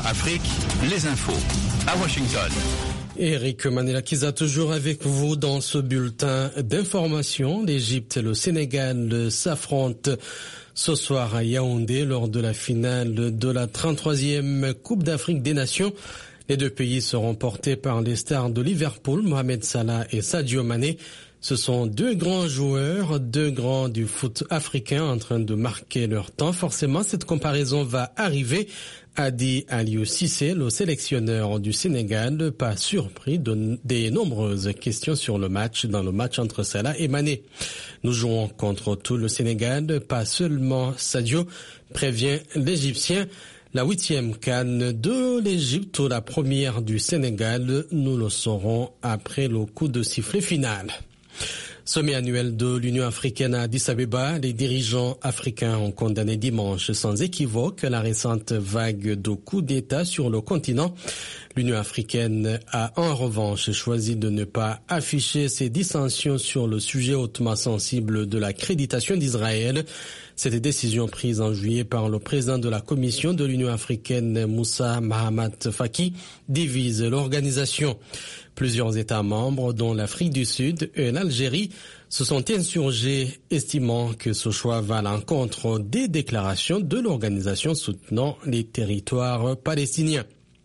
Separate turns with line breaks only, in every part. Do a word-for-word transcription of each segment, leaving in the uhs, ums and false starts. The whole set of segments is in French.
Afrique, les infos à Washington.
Eric Manelakiza toujours avec vous dans ce bulletin d'information. L'Égypte et le Sénégal s'affrontent ce soir à Yaoundé lors de la finale de la trente-troisième Coupe d'Afrique des Nations. Les deux pays seront portés par les stars de Liverpool, Mohamed Salah et Sadio Mané. Ce sont deux grands joueurs, deux grands du foot africain en train de marquer leur temps. Forcément, cette comparaison va arriver, a dit Aliou Cissé, le sélectionneur du Sénégal, pas surpris de, des nombreuses questions sur le match, dans le match entre Salah et Mané. Nous jouons contre tout le Sénégal, pas seulement Sadio, prévient l'Égyptien. La huitième CAN de l'Égypte ou la première du Sénégal, nous le saurons après le coup de sifflet final. Sommet annuel de l'Union africaine à Addis Abeba, les dirigeants africains ont condamné dimanche sans équivoque la récente vague de coups d'État sur le continent. L'Union africaine a en revanche choisi de ne pas afficher ses dissensions sur le sujet hautement sensible de l'accréditation d'Israël. Cette décision prise en juillet par le président de la Commission de l'Union africaine, Moussa Mahamat Faki, divise l'organisation. Plusieurs États membres, dont l'Afrique du Sud et l'Algérie, se sont insurgés, estimant que ce choix va à l'encontre des déclarations de l'organisation soutenant les territoires palestiniens.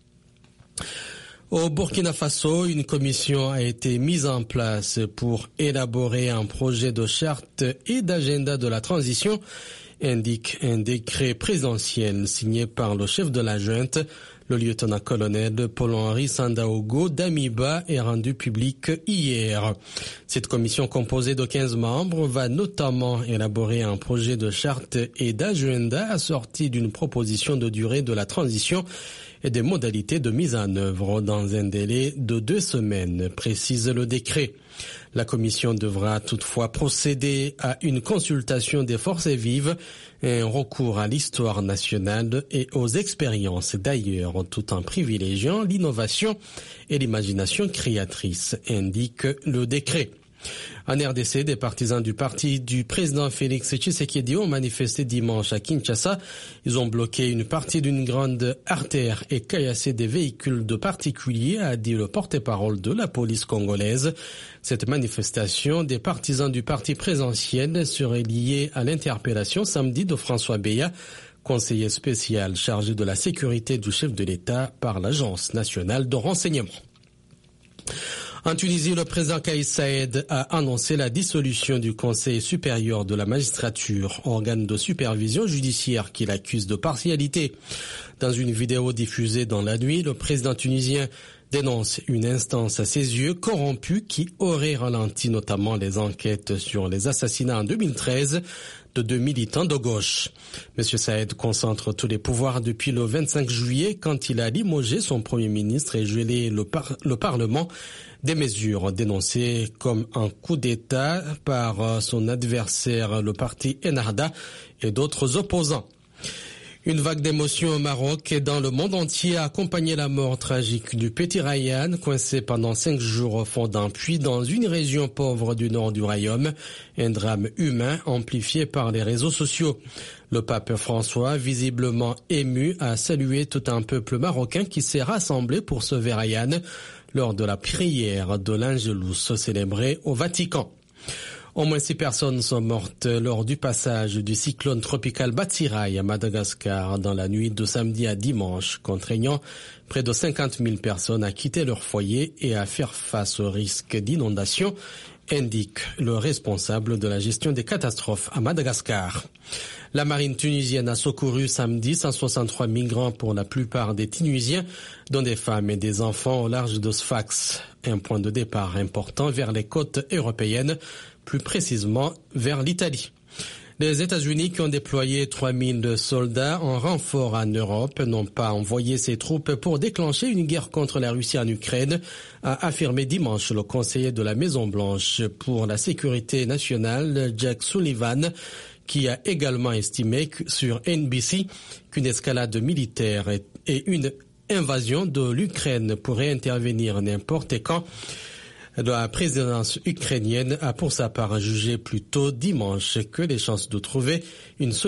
Au Burkina Faso, une commission a été mise en place pour élaborer un projet de charte et d'agenda de la transition, indique un décret présidentiel signé par le chef de la junte. Le lieutenant-colonel Paul-Henri Sandaogo d'Amiba est rendu public hier. Cette commission composée de quinze membres va notamment élaborer un projet de charte et d'agenda assorti d'une proposition de durée de la transition et des modalités de mise en œuvre dans un délai de deux semaines, précise le décret. La commission devra toutefois procéder à une consultation des forces vives et un recours à l'histoire nationale et aux expériences d'ailleurs, tout en privilégiant l'innovation et l'imagination créatrice, indique le décret. En R D C, des partisans du parti du président Félix Tshisekedi ont manifesté dimanche à Kinshasa. Ils ont bloqué une partie d'une grande artère et caillassé des véhicules de particuliers, a dit le porte-parole de la police congolaise. Cette manifestation des partisans du parti présidentiel serait liée à l'interpellation samedi de François Beya, conseiller spécial chargé de la sécurité du chef de l'État par l'Agence nationale de renseignement. En Tunisie, le président Kais Saied a annoncé la dissolution du Conseil supérieur de la magistrature, organe de supervision judiciaire qu'il accuse de partialité. Dans une vidéo diffusée dans la nuit, le président tunisien dénonce une instance à ses yeux corrompue qui aurait ralenti notamment les enquêtes sur les assassinats en deux mille treize de deux militants de gauche. Monsieur Saïd concentre tous les pouvoirs depuis le vingt-cinq juillet quand il a limogé son premier ministre et gelé le, par- le Parlement, des mesures dénoncées comme un coup d'État par son adversaire, le parti Ennahda, et d'autres opposants. Une vague d'émotions au Maroc et dans le monde entier a accompagné la mort tragique du petit Ryan, coincé pendant cinq jours au fond d'un puits dans une région pauvre du nord du royaume. Un drame humain amplifié par les réseaux sociaux. Le pape François, visiblement ému, a salué tout un peuple marocain qui s'est rassemblé pour sauver Ryan lors de la prière de l'Angelus célébrée au Vatican. Au moins six personnes sont mortes lors du passage du cyclone tropical Batsirai à Madagascar dans la nuit de samedi à dimanche, contraignant près de cinquante mille personnes à quitter leur foyer et à faire face au risque d'inondation, indique le responsable de la gestion des catastrophes à Madagascar. La marine tunisienne a secouru samedi cent soixante-trois migrants, pour la plupart des Tunisiens, dont des femmes et des enfants au large de Sfax, un point de départ important vers les côtes européennes, plus précisément vers l'Italie. Les États-Unis, qui ont déployé trois mille soldats en renfort en Europe, n'ont pas envoyé ces troupes pour déclencher une guerre contre la Russie en Ukraine, a affirmé dimanche le conseiller de la Maison-Blanche pour la sécurité nationale, Jack Sullivan, qui a également estimé sur N B C qu'une escalade militaire et une invasion de l'Ukraine pourrait intervenir n'importe quand. La présidence ukrainienne a pour sa part jugé plus tôt dimanche que les chances de trouver une solution